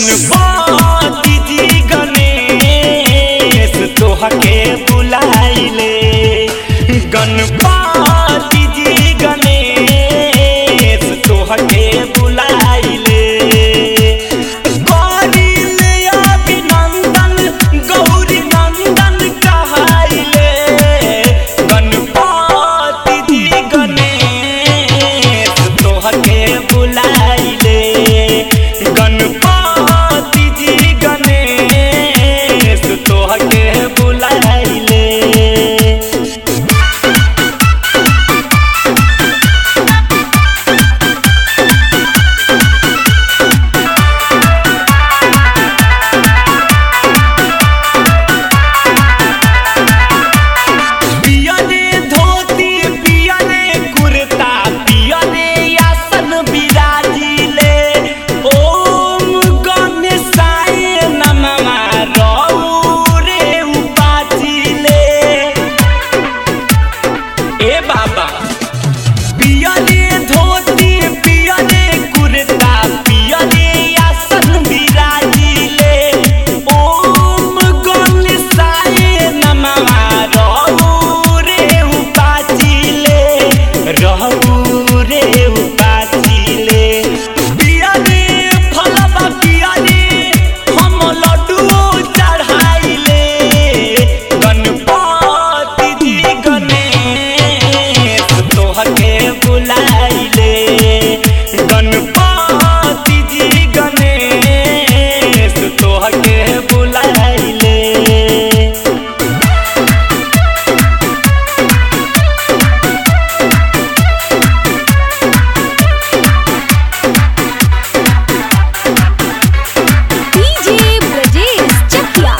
गणपति जी गणेश तोहके बुलाइले। गणपति जी गणेश तोहके बुलाइले। करिले अभिनंदन गौरी नंदन कहाइले। गणपति जी गणेश तोहके बुलाइले। गणपति जी गणेश तोहके बुलाइले। पियरे धोती पियरे कुर्ता पियरे आसन विराजिले। ओम गणेशाय नमः रौरे उपाजिले। ए बाबा पियरे धोती पियरे कुर्ता पियरे आसन विराजिले। ओम गणेशाय नमः रौरे उपाजिले। रौरे उपाजिले। पियरे फलवा पियरे हम लड्डुओ चढ़ाइले। गणपति जी गणेश तोहके बुलाइले। गणपति जी गणेश तोहके बुलाइले। डीजे ब्रजेश चकिया।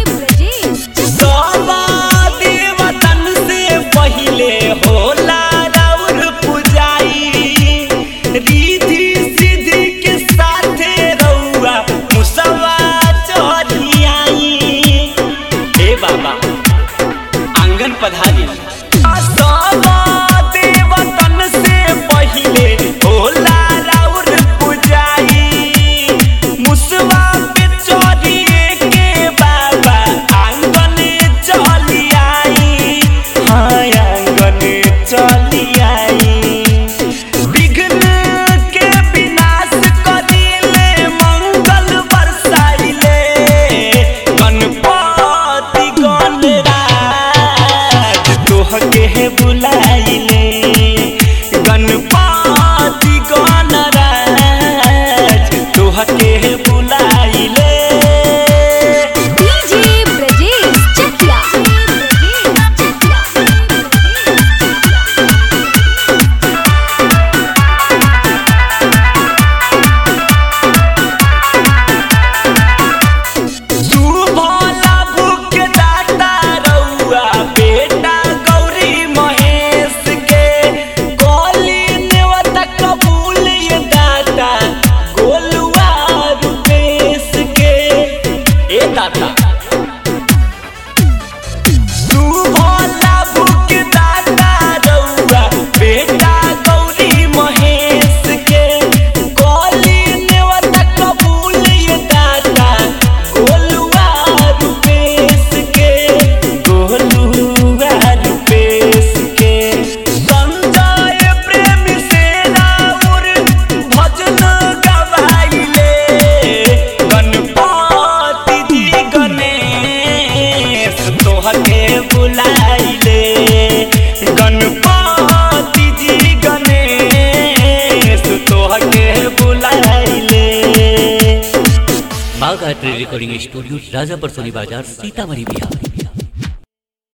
सवा देवतन से पहिले होला राउर पुजाई। रिद्धि सिद्धि के साथे रउआ मुसवा चढ़ियाई। हे बाबा आंगन पधारी। सवा देवतन से पहिले होला राउर पुजाई। मुसवा पे चढ़िए के बाबा आंगन चली आई। हाँ आंगन चली आई। विघ्न के विनाश करिले मंगल बरसाइले। गणपति गणराज तोहके बुलाइले। गणपति गणराज तोहके बुलाइले। डीजे ब्रजेश चकिया। शुभ लाभ के दाता रउआ बेटा गौरी महेश के। कली नेवत कबूल ये दाता गोलुआ रुपेश के। ए दाता शुभ लाभ के दाता रउआ बेटा गौरी महेश के। कली नेवत कबूल ये दाता गोलुआ रुपेश के। गोलुआ रुपेश के। संजय प्रेमी से राउर भजन गवाइले। गणपति जी गणेश तोहके बुलाइले। गणपति जी गणेश तोहके बुलाइले। Bagh art recording studio Rajapur Soni Bazar Sitamarhi Bihar.